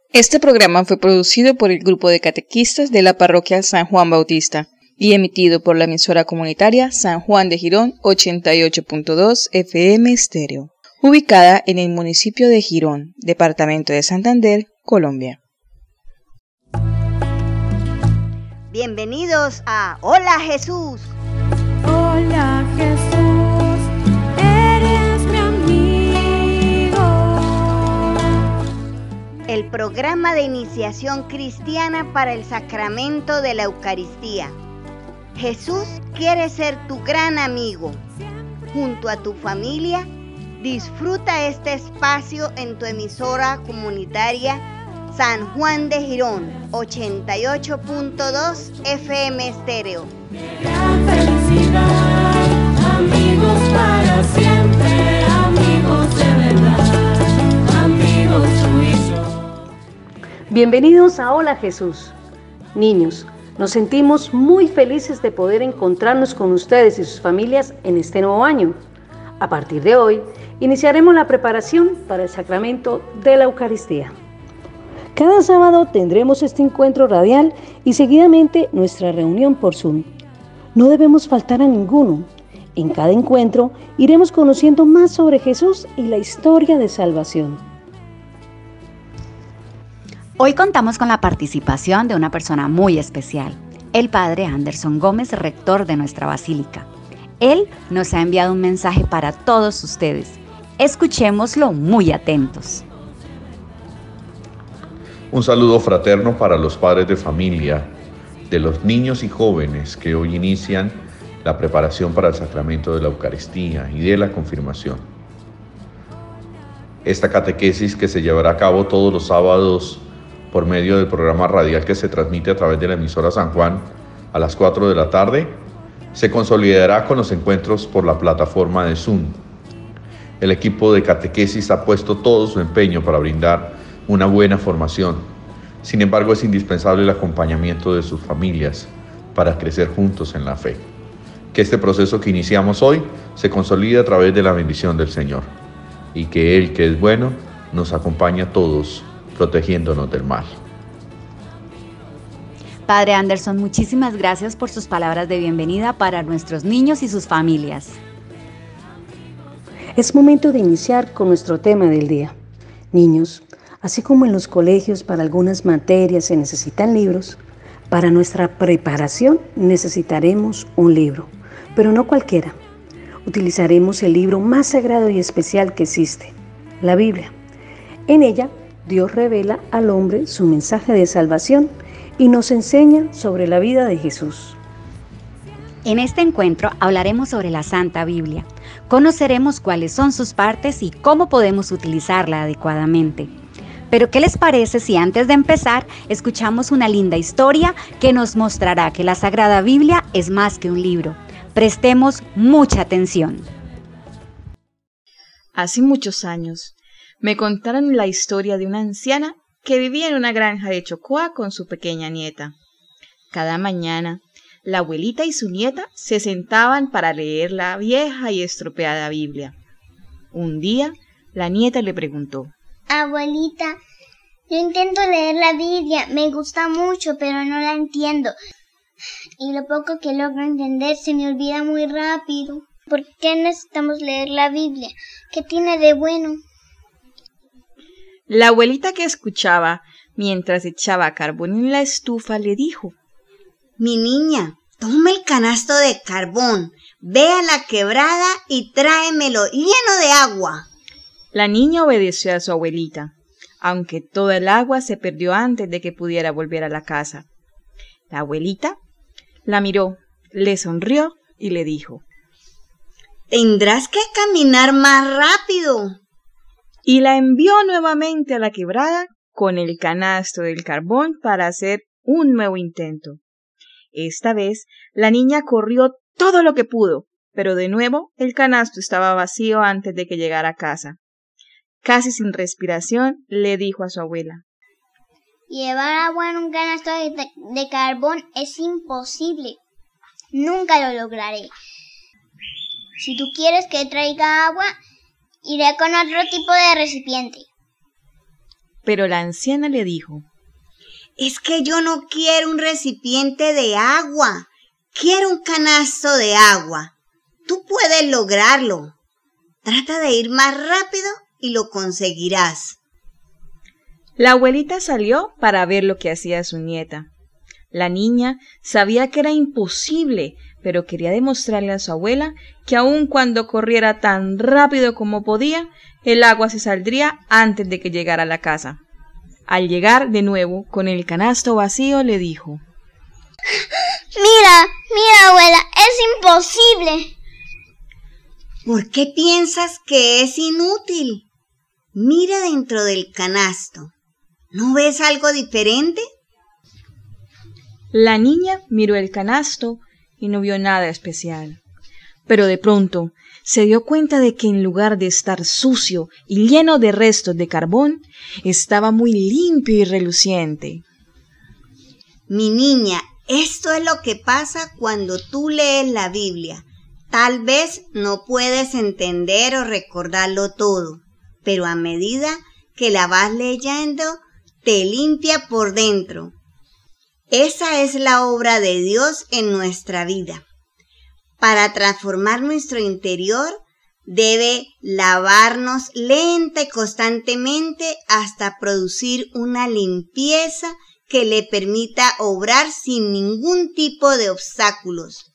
Este programa fue producido por el grupo de catequistas de la parroquia San Juan Bautista y emitido por la emisora comunitaria San Juan de Girón 88.2 FM Estéreo, ubicada en el municipio de Girón, departamento de Santander, Colombia. Bienvenidos a Hola Jesús. Hola Jesús, eres mi amigo. El programa de iniciación cristiana para el sacramento de la Eucaristía. Jesús quiere ser tu gran amigo. Junto a tu familia, disfruta este espacio en tu emisora comunitaria San Juan de Girón 88.2 FM Estéreo. Gran felicidad, amigos para siempre, amigos de verdad, amigos tuyos. Bienvenidos a Hola Jesús. Niños, nos sentimos muy felices de poder encontrarnos con ustedes y sus familias en este nuevo año. A partir de hoy, iniciaremos la preparación para el sacramento de la Eucaristía. Cada sábado tendremos este encuentro radial y seguidamente nuestra reunión por Zoom. No debemos faltar a ninguno. En cada encuentro iremos conociendo más sobre Jesús y la historia de salvación. Hoy contamos con la participación de una persona muy especial, el Padre Anderson Gómez, rector de nuestra basílica. Él nos ha enviado un mensaje para todos ustedes. Escuchémoslo muy atentos. Un saludo fraterno para los padres de familia, de los niños y jóvenes que hoy inician la preparación para el sacramento de la Eucaristía y de la confirmación. Esta catequesis, que se llevará a cabo todos los sábados por medio del programa radial que se transmite a través de la emisora San Juan a las 4 de la tarde, se consolidará con los encuentros por la plataforma de Zoom. El equipo de catequesis ha puesto todo su empeño para brindar una buena formación. Sin embargo, es indispensable el acompañamiento de sus familias para crecer juntos en la fe. Que este proceso que iniciamos hoy se consolide a través de la bendición del Señor y que Él, que es bueno, nos acompañe a todos, protegiéndonos del mal. Padre Anderson, muchísimas gracias por sus palabras de bienvenida para nuestros niños y sus familias. Es momento de iniciar con nuestro tema del día. Niños, así como en los colegios para algunas materias se necesitan libros, para nuestra preparación necesitaremos un libro, pero no cualquiera. Utilizaremos el libro más sagrado y especial que existe, la Biblia. En ella, Dios revela al hombre su mensaje de salvación y nos enseña sobre la vida de Jesús. En este encuentro hablaremos sobre la Santa Biblia. Conoceremos cuáles son sus partes y cómo podemos utilizarla adecuadamente. Pero ¿qué les parece si antes de empezar escuchamos una linda historia que nos mostrará que la Sagrada Biblia es más que un libro? Prestemos mucha atención. Hace muchos años, me contaron la historia de una anciana que vivía en una granja de Chocoa con su pequeña nieta. Cada mañana, la abuelita y su nieta se sentaban para leer la vieja y estropeada Biblia. Un día, la nieta le preguntó: Abuelita, yo intento leer la Biblia, me gusta mucho, pero no la entiendo. Y lo poco que logro entender se me olvida muy rápido. ¿Por qué necesitamos leer la Biblia? ¿Qué tiene de bueno? La abuelita, que escuchaba mientras echaba carbón en la estufa, le dijo: Mi niña, toma el canasto de carbón, ve a la quebrada y tráemelo lleno de agua. La niña obedeció a su abuelita, aunque toda el agua se perdió antes de que pudiera volver a la casa. La abuelita la miró, le sonrió y le dijo: Tendrás que caminar más rápido. Y la envió nuevamente a la quebrada con el canasto del carbón para hacer un nuevo intento. Esta vez la niña corrió todo lo que pudo, pero de nuevo el canasto estaba vacío antes de que llegara a casa. Casi sin respiración, le dijo a su abuela: Llevar agua en un canasto de carbón es imposible. Nunca lo lograré. Si tú quieres que traiga agua, iré con otro tipo de recipiente. Pero la anciana le dijo: Es que yo no quiero un recipiente de agua, quiero un canasto de agua. Tú puedes lograrlo. Trata de ir más rápido y lo conseguirás. La abuelita salió para ver lo que hacía su nieta. La niña sabía que era imposible, pero quería demostrarle a su abuela que aun cuando corriera tan rápido como podía, el agua se saldría antes de que llegara a la casa. Al llegar de nuevo con el canasto vacío, le dijo: Mira, abuela, es imposible. ¿Por qué piensas que es inútil? Mira dentro del canasto. ¿No ves algo diferente? La niña miró el canasto y no vio nada especial. Pero de pronto se dio cuenta de que en lugar de estar sucio y lleno de restos de carbón, estaba muy limpio y reluciente. Mi niña, esto es lo que pasa cuando tú lees la Biblia. Tal vez no puedes entender o recordarlo todo, pero a medida que la vas leyendo, te limpia por dentro. Esa es la obra de Dios en nuestra vida. Para transformar nuestro interior, debe lavarnos lenta y constantemente hasta producir una limpieza que le permita obrar sin ningún tipo de obstáculos.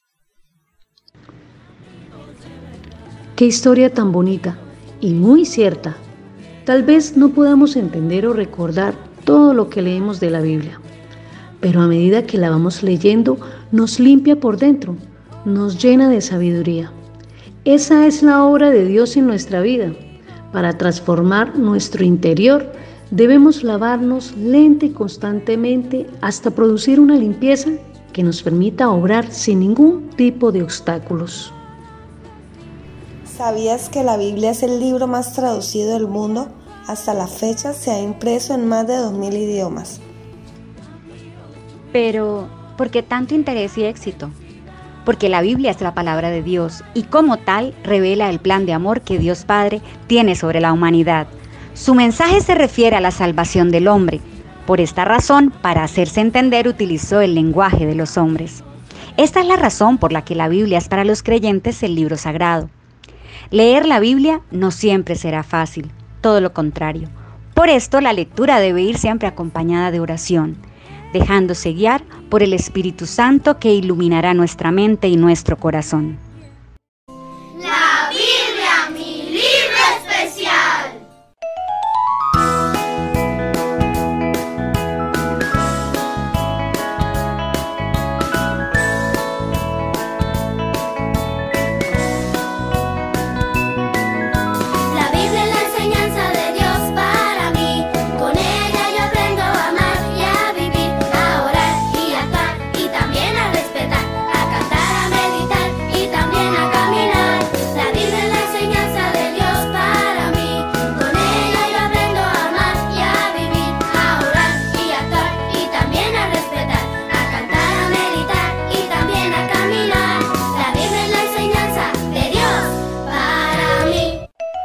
Qué historia tan bonita y muy cierta. Tal vez no podamos entender o recordar todo lo que leemos de la Biblia, pero a medida que la vamos leyendo, nos limpia por dentro, nos llena de sabiduría. Esa es la obra de Dios en nuestra vida. Para transformar nuestro interior, debemos lavarnos lenta y constantemente hasta producir una limpieza que nos permita obrar sin ningún tipo de obstáculos. ¿Sabías que la Biblia es el libro más traducido del mundo? Hasta la fecha se ha impreso en más de 2000 idiomas. Pero, ¿por qué tanto interés y éxito? Porque la Biblia es la palabra de Dios y como tal revela el plan de amor que Dios Padre tiene sobre la humanidad. Su mensaje se refiere a la salvación del hombre. Por esta razón, para hacerse entender, utilizó el lenguaje de los hombres. Esta es la razón por la que la Biblia es para los creyentes el libro sagrado. Leer la Biblia no siempre será fácil, todo lo contrario. Por esto, la lectura debe ir siempre acompañada de oración, dejándose guiar por el Espíritu Santo que iluminará nuestra mente y nuestro corazón. La Biblia, mi libro especial. La Biblia es la enseñanza de Dios para mí. Con ella yo aprendo a amar y a vivir, a orar y a actuar y también a respetar, a cantar, a meditar y también a caminar. La Biblia es la enseñanza de Dios para mí. Con ella yo aprendo a amar y a vivir, a orar y a actuar y también a respetar, a cantar, a meditar y también a caminar. La Biblia es la enseñanza de Dios para mí.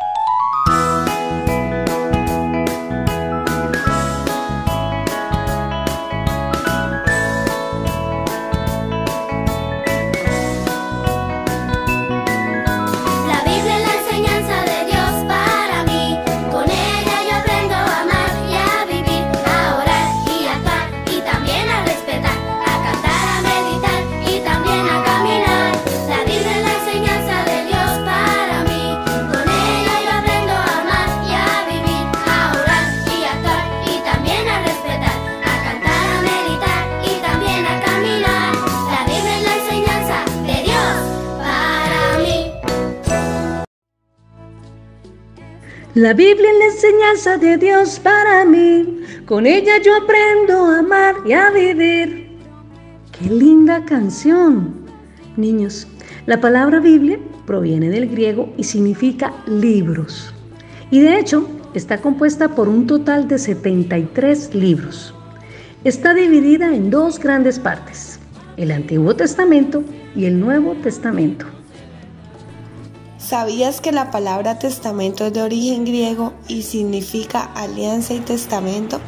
La Biblia es la enseñanza de Dios para mí. Con ella yo aprendo a amar y a vivir, a orar y a actuar y también a respetar, a cantar, a meditar y también a caminar. La Biblia es la enseñanza de Dios para mí. Con ella yo aprendo a amar y a vivir, a orar y a actuar y también a respetar, a cantar, a meditar y también a caminar. La Biblia es la enseñanza de Dios para mí. La Biblia es la enseñanza de Dios para mí. Con ella yo aprendo a amar y a vivir. ¡Qué linda canción! Niños, la palabra Biblia proviene del griego y significa libros. Y de hecho, está compuesta por un total de 73 libros. Está dividida en dos grandes partes, el Antiguo Testamento y el Nuevo Testamento. ¿Sabías que la palabra testamento es de origen griego y significa alianza y testamento?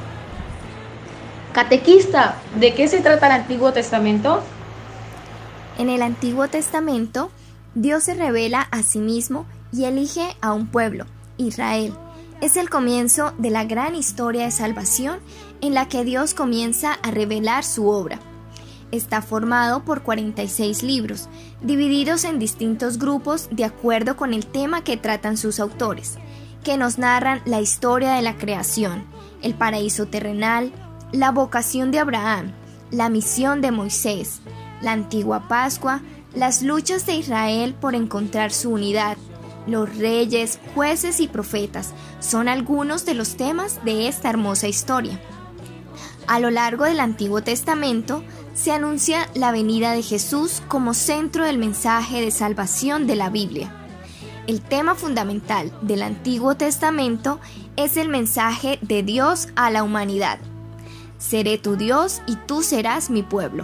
Catequista, ¿de qué se trata el Antiguo Testamento? En el Antiguo Testamento, Dios se revela a sí mismo y elige a un pueblo, Israel. Es el comienzo de la gran historia de salvación en la que Dios comienza a revelar su obra. Está formado por 46 libros, divididos en distintos grupos de acuerdo con el tema que tratan sus autores, que nos narran la historia de la creación, el paraíso terrenal, la vocación de Abraham, la misión de Moisés, la antigua Pascua, las luchas de Israel por encontrar su unidad. Los reyes, jueces y profetas son algunos de los temas de esta hermosa historia. A lo largo del Antiguo Testamento se anuncia la venida de Jesús como centro del mensaje de salvación de la Biblia. El tema fundamental del Antiguo Testamento es el mensaje de Dios a la humanidad. Seré tu Dios y tú serás mi pueblo.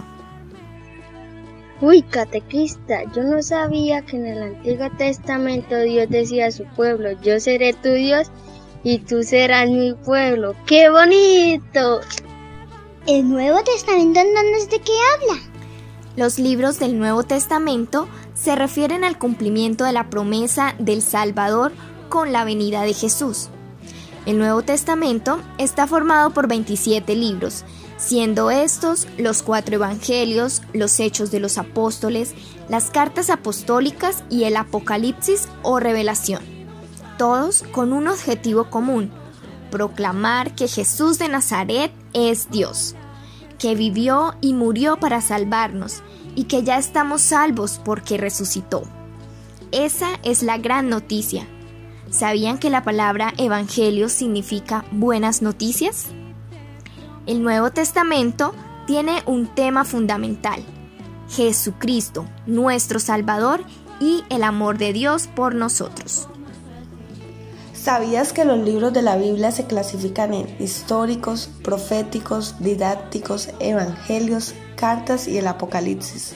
Uy, catequista, yo no sabía que en el Antiguo Testamento Dios decía a su pueblo, yo seré tu Dios y tú serás mi pueblo. ¡Qué bonito! ¿El Nuevo Testamento entonces de qué habla? Los libros del Nuevo Testamento se refieren al cumplimiento de la promesa del Salvador con la venida de Jesús. El Nuevo Testamento está formado por 27 libros, siendo estos los 4 evangelios, los Hechos de los Apóstoles, las cartas apostólicas y el Apocalipsis o Revelación, todos con un objetivo común: proclamar que Jesús de Nazaret es Dios, que vivió y murió para salvarnos y que ya estamos salvos porque resucitó. Esa es la gran noticia. ¿Sabían que la palabra evangelio significa buenas noticias? El Nuevo Testamento tiene un tema fundamental: Jesucristo, nuestro Salvador y el amor de Dios por nosotros. ¿Sabías que los libros de la Biblia se clasifican en históricos, proféticos, didácticos, evangelios, cartas y el Apocalipsis?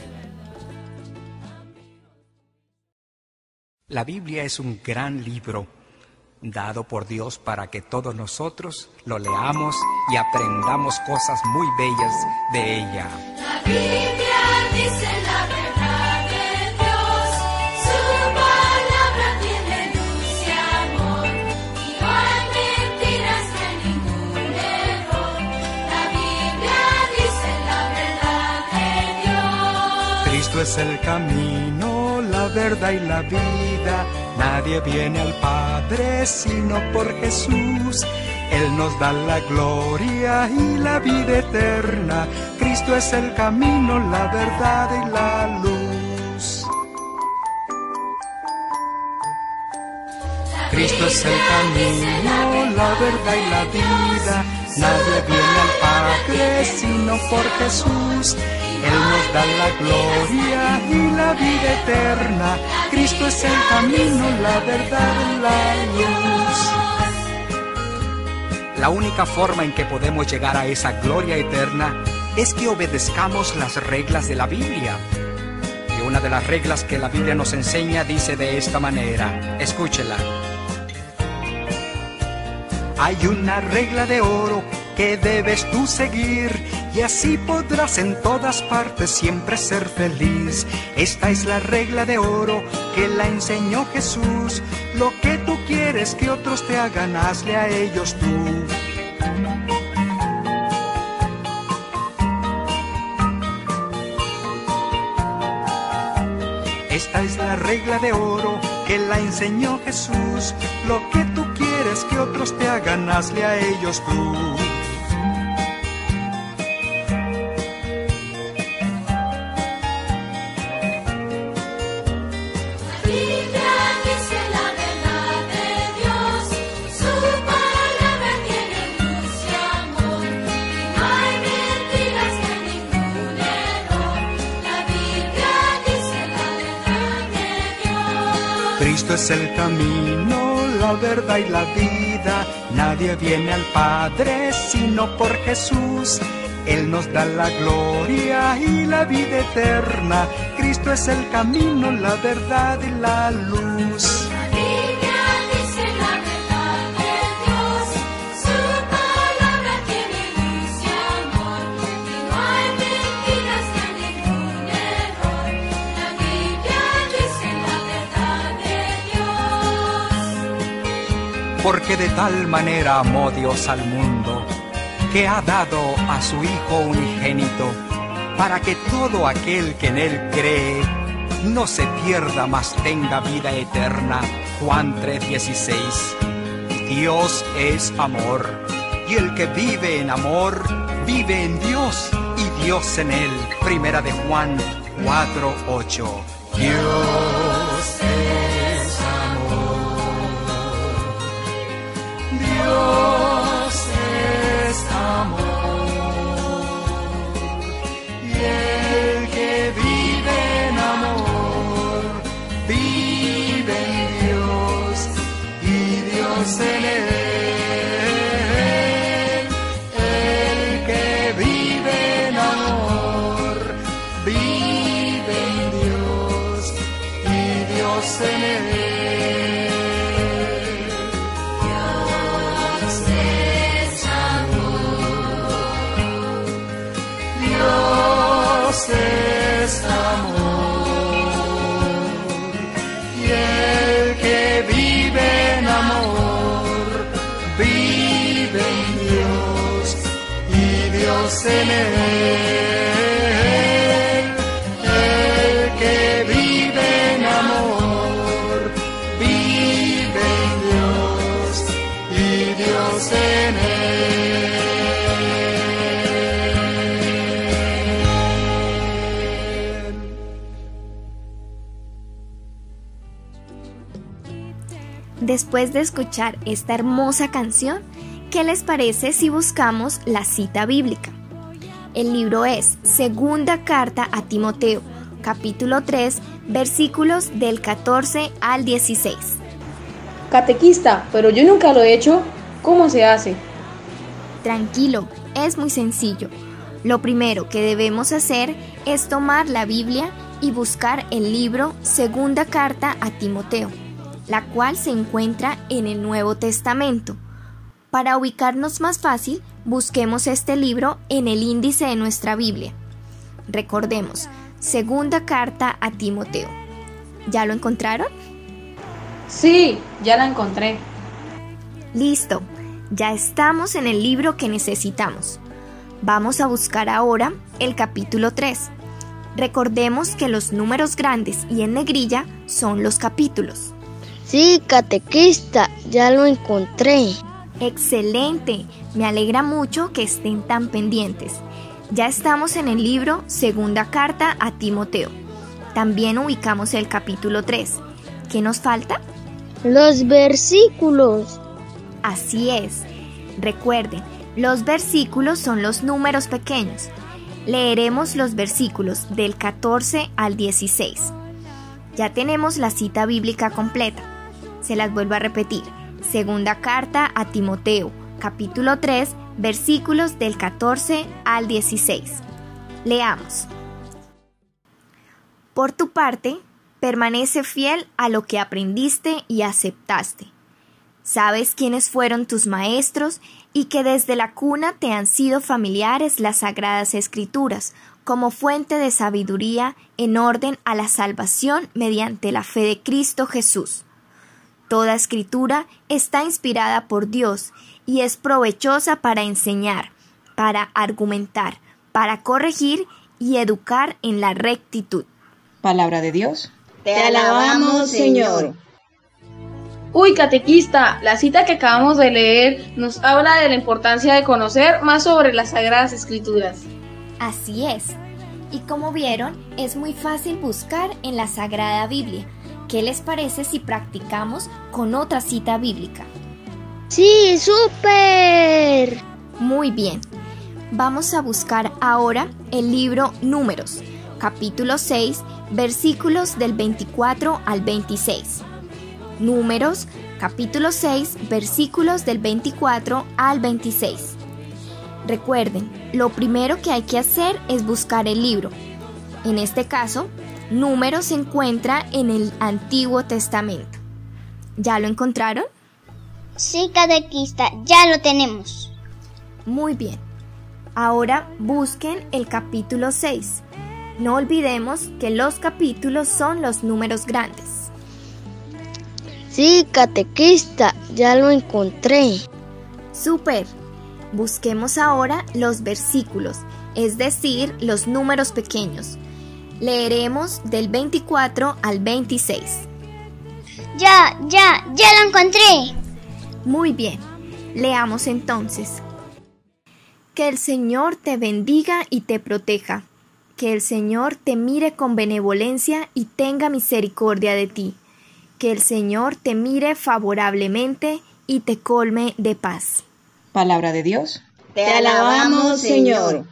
La Biblia es un gran libro dado por Dios para que todos nosotros lo leamos y aprendamos cosas muy bellas de ella. La Biblia dice la verdad de Dios, su palabra tiene luz y amor, y no hay mentiras ni ningún error. La Biblia dice la verdad de Dios. Cristo es el camino, la verdad y la vida. Nadie viene al Padre sino por Jesús. Él nos da la gloria y la vida eterna. Cristo es el camino, la verdad y la luz. Cristo es el camino, la verdad y la vida. Nadie viene al Padre sino por Jesús. Él nos da la gloria y la vida eterna. Cristo es el camino, la verdad y la luz. La única forma en que podemos llegar a esa gloria eterna es que obedezcamos las reglas de la Biblia. Y una de las reglas que la Biblia nos enseña dice de esta manera, escúchela. Hay una regla de oro que debes tú seguir, y así podrás en todas partes siempre ser feliz. Esta es la regla de oro que la enseñó Jesús. Lo que tú quieres que otros te hagan, hazle a ellos tú. Esta es la regla de oro que la enseñó Jesús. Lo que tú quieres que otros te hagan, hazle a ellos tú. Cristo es el camino, la verdad y la vida. Nadie viene al Padre sino por Jesús. Él nos da la gloria y la vida eterna. Cristo es el camino, la verdad y la luz. La Biblia dice la verdad de Dios, su palabra tiene luz y amor, y no hay mentiras ni ningún error. La Biblia dice la verdad de Dios. Porque de tal manera amó Dios al mundo, que ha dado a su Hijo unigénito, para que todo aquel que en Él cree no se pierda, mas tenga vida eterna. Juan 3:16. Dios es amor, y el que vive en amor, vive en Dios, y Dios en él. Primera de Juan 4:8. Dios es amor. Dios es amor. Y el que vive en amor, vive en Dios y Dios en él. El que vive en amor, vive en Dios y Dios en él. Dios es amor, y el que vive en amor, vive en Dios y Dios en él. El que vive en amor, vive en Dios y Dios en él. Después de escuchar esta hermosa canción, ¿qué les parece si buscamos la cita bíblica? El libro es Segunda Carta a Timoteo, capítulo 3, versículos del 14 al 16. Catequista, pero yo nunca lo he hecho. ¿Cómo se hace? Tranquilo, es muy sencillo. Lo primero que debemos hacer es tomar la Biblia y buscar el libro Segunda Carta a Timoteo, la cual se encuentra en el Nuevo Testamento. Para ubicarnos más fácil, busquemos este libro en el índice de nuestra Biblia. Recordemos, Segunda Carta a Timoteo. ¿Ya lo encontraron? Sí, ya la encontré. Listo, ya estamos en el libro que necesitamos. Vamos a buscar ahora el capítulo 3. Recordemos que los números grandes y en negrilla son los capítulos. Sí, catequista, ya lo encontré. ¡Excelente! Me alegra mucho que estén tan pendientes. Ya estamos en el libro Segunda Carta a Timoteo. También ubicamos el capítulo 3. ¿Qué nos falta? Los versículos. Así es. Recuerden, los versículos son los números pequeños. Leeremos los versículos del 14 al 16. Ya tenemos la cita bíblica completa. Se las vuelvo a repetir. Segunda Carta a Timoteo, capítulo 3, versículos del 14 al 16. Leamos. Por tu parte, permanece fiel a lo que aprendiste y aceptaste. Sabes quiénes fueron tus maestros y que desde la cuna te han sido familiares las Sagradas Escrituras, como fuente de sabiduría en orden a la salvación mediante la fe de Cristo Jesús. Toda escritura está inspirada por Dios y es provechosa para enseñar, para argumentar, para corregir y educar en la rectitud. Palabra de Dios. Te alabamos, Señor. Uy, catequista, la cita que acabamos de leer nos habla de la importancia de conocer más sobre las Sagradas Escrituras. Así es. Y como vieron, es muy fácil buscar en la Sagrada Biblia. ¿Qué les parece si practicamos con otra cita bíblica? ¡Sí, súper! Muy bien. Vamos a buscar ahora el libro Números, capítulo 6, versículos del 24 al 26. Números, capítulo 6, versículos del 24 al 26. Recuerden, lo primero que hay que hacer es buscar el libro. En este caso, Números se encuentra en el Antiguo Testamento. ¿Ya lo encontraron? Sí, catequista, ya lo tenemos. Muy bien. Ahora busquen el capítulo 6. No olvidemos que los capítulos son los números grandes. Sí, catequista, ya lo encontré. ¡Súper! Busquemos ahora los versículos, es decir, los números pequeños. Leeremos del 24 al 26. Ya lo encontré. Muy bien, leamos entonces. Que el Señor te bendiga y te proteja. Que el Señor te mire con benevolencia y tenga misericordia de ti. Que el Señor te mire favorablemente y te colme de paz. Palabra de Dios. Te alabamos, Señor.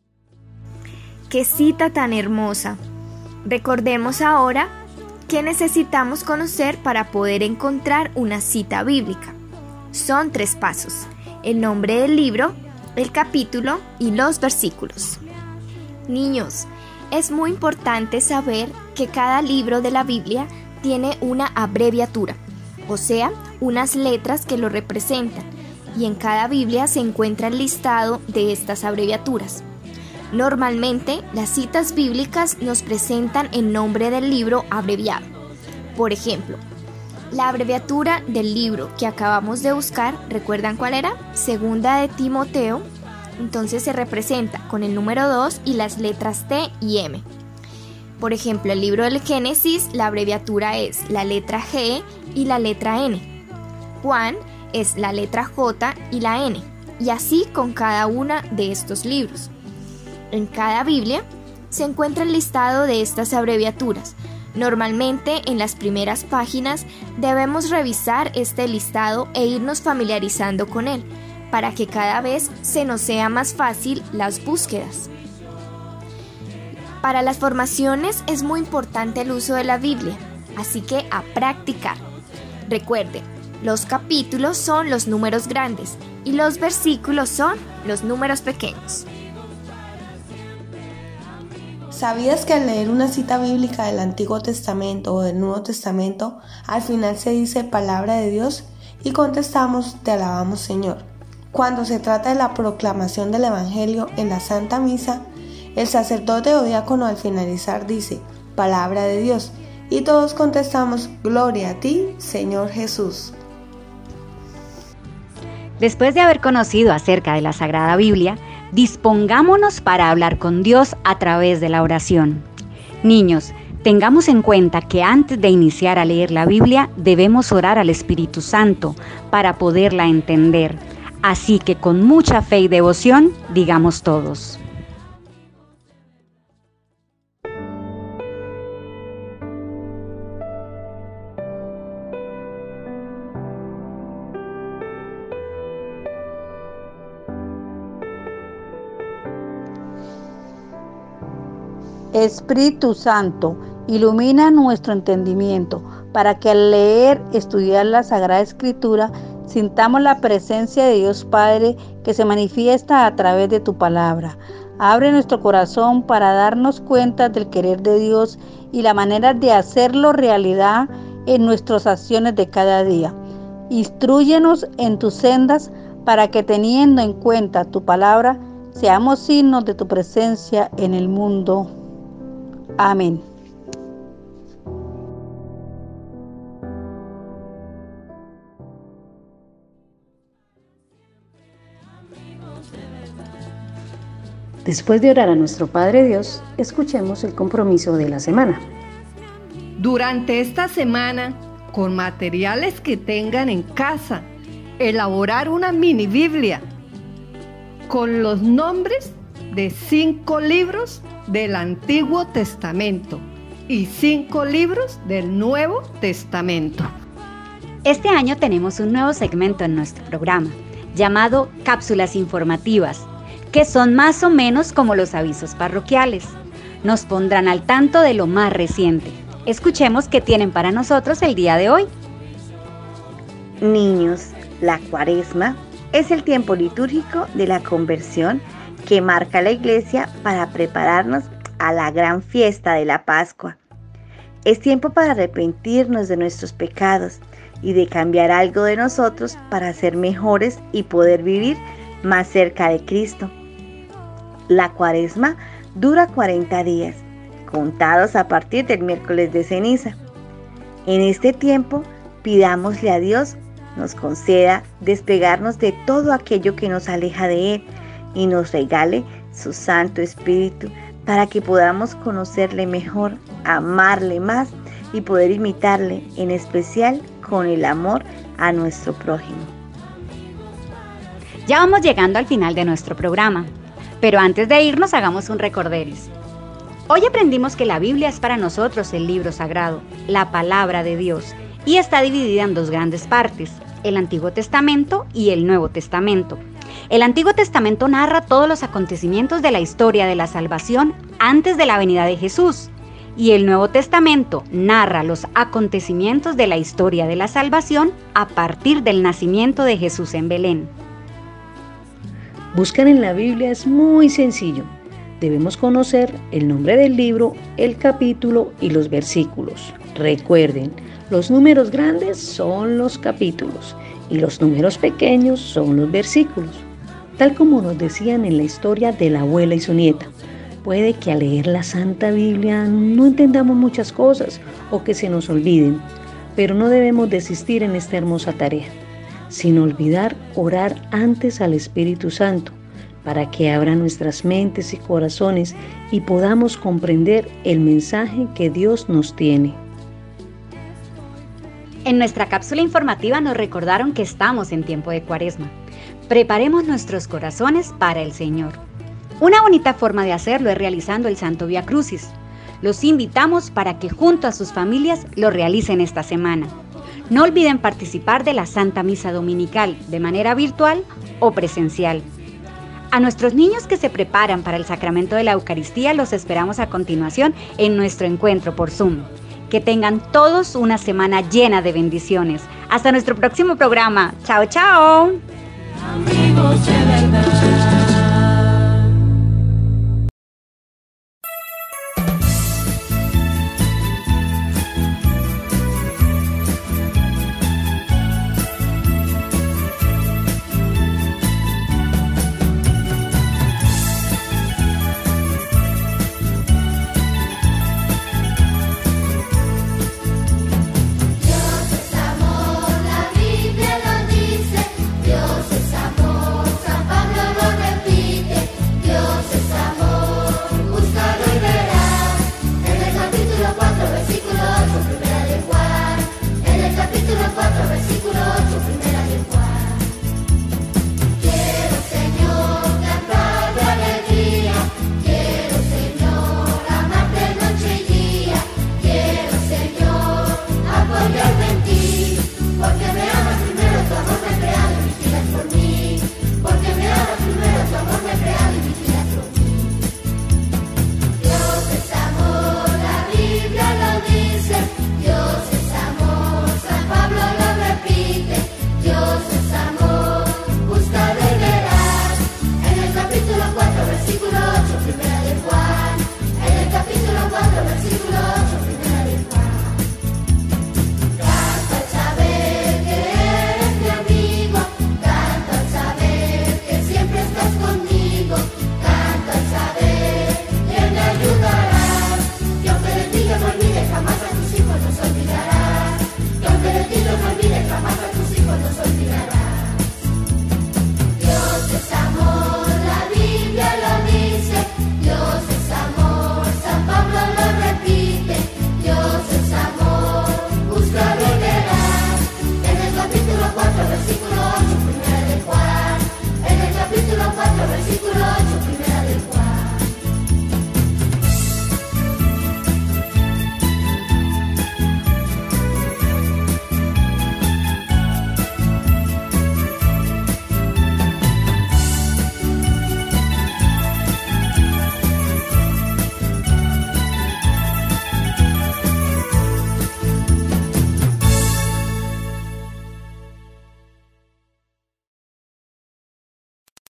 ¡Qué cita tan hermosa! Recordemos ahora qué necesitamos conocer para poder encontrar una cita bíblica. Son 3 pasos: el nombre del libro, el capítulo y los versículos. Niños, es muy importante saber que cada libro de la Biblia tiene una abreviatura, o sea, unas letras que lo representan, y en cada Biblia se encuentra el listado de estas abreviaturas. Normalmente, las citas bíblicas nos presentan el nombre del libro abreviado. Por ejemplo, la abreviatura del libro que acabamos de buscar, ¿recuerdan cuál era? Segunda de Timoteo. Entonces se representa con el número 2 y las letras T y M. Por ejemplo, el libro del Génesis, la abreviatura es la letra G y la letra N. Juan es la letra J y la N. Y así con cada una de estos libros. En cada Biblia se encuentra el listado de estas abreviaturas. Normalmente en las primeras páginas debemos revisar este listado e irnos familiarizando con él, para que cada vez se nos sea más fácil las búsquedas. Para las formaciones es muy importante el uso de la Biblia, así que a practicar. Recuerden, los capítulos son los números grandes y los versículos son los números pequeños. ¿Sabías que al leer una cita bíblica del Antiguo Testamento o del Nuevo Testamento, al final se dice palabra de Dios y contestamos te alabamos, Señor? Cuando se trata de la proclamación del Evangelio en la Santa Misa, el sacerdote o diácono al finalizar dice palabra de Dios y todos contestamos gloria a ti, Señor Jesús. Después de haber conocido acerca de la Sagrada Biblia, dispongámonos para hablar con Dios a través de la oración. Niños, tengamos en cuenta que antes de iniciar a leer la Biblia debemos orar al Espíritu Santo para poderla entender. Así que con mucha fe y devoción, digamos todos. Espíritu Santo, ilumina nuestro entendimiento para que al leer, estudiar la Sagrada Escritura, sintamos la presencia de Dios Padre que se manifiesta a través de tu palabra. Abre nuestro corazón para darnos cuenta del querer de Dios y la manera de hacerlo realidad en nuestras acciones de cada día. Instrúyenos en tus sendas para que, teniendo en cuenta tu palabra, seamos signos de tu presencia en el mundo. Amén. Después de orar a nuestro Padre Dios, escuchemos el compromiso de la semana. Durante esta semana, con materiales que tengan en casa, elaborar una mini Biblia con los nombres de 5 libros del Antiguo Testamento y 5 libros del Nuevo Testamento. Este año tenemos un nuevo segmento en nuestro programa, llamado Cápsulas Informativas, que son más o menos como los avisos parroquiales. Nos pondrán al tanto de lo más reciente. Escuchemos qué tienen para nosotros el día de hoy. Niños, la Cuaresma Es el tiempo litúrgico de la conversión que marca la Iglesia para prepararnos a la gran fiesta de la Pascua. Es tiempo para arrepentirnos de nuestros pecados y de cambiar algo de nosotros para ser mejores y poder vivir más cerca de Cristo. La Cuaresma dura 40 días, contados a partir del miércoles de ceniza. En este tiempo, pidámosle a Dios nos conceda despegarnos de todo aquello que nos aleja de Él y nos regale su Santo Espíritu para que podamos conocerle mejor, amarle más y poder imitarle, en especial con el amor a nuestro prójimo. Ya vamos llegando al final de nuestro programa, pero antes de irnos hagamos un recorderis. Hoy aprendimos que la Biblia es para nosotros el libro sagrado, la palabra de Dios, y está dividida en dos grandes partes, el Antiguo Testamento y el Nuevo Testamento. El Antiguo Testamento narra todos los acontecimientos de la historia de la salvación antes de la venida de Jesús, y el Nuevo Testamento narra los acontecimientos de la historia de la salvación a partir del nacimiento de Jesús en Belén. Buscar en la Biblia es muy sencillo. Debemos conocer el nombre del libro, el capítulo y los versículos. Recuerden, los números grandes son los capítulos y los números pequeños son los versículos. Tal como nos decían en la historia de la abuela y su nieta, puede que al leer la Santa Biblia no entendamos muchas cosas o que se nos olviden, pero no debemos desistir en esta hermosa tarea, sin olvidar orar antes al Espíritu Santo, para que abra nuestras mentes y corazones y podamos comprender el mensaje que Dios nos tiene. En nuestra cápsula informativa nos recordaron que estamos en tiempo de Cuaresma. Preparemos nuestros corazones para el Señor. Una bonita forma de hacerlo es realizando el Santo Vía Crucis. Los invitamos para que junto a sus familias lo realicen esta semana. No olviden participar de la Santa Misa Dominical de manera virtual o presencial. A nuestros niños que se preparan para el sacramento de la Eucaristía los esperamos a continuación en nuestro encuentro por Zoom. Que tengan todos una semana llena de bendiciones. Hasta nuestro próximo programa. ¡Chao, chao! Amigos de verdad.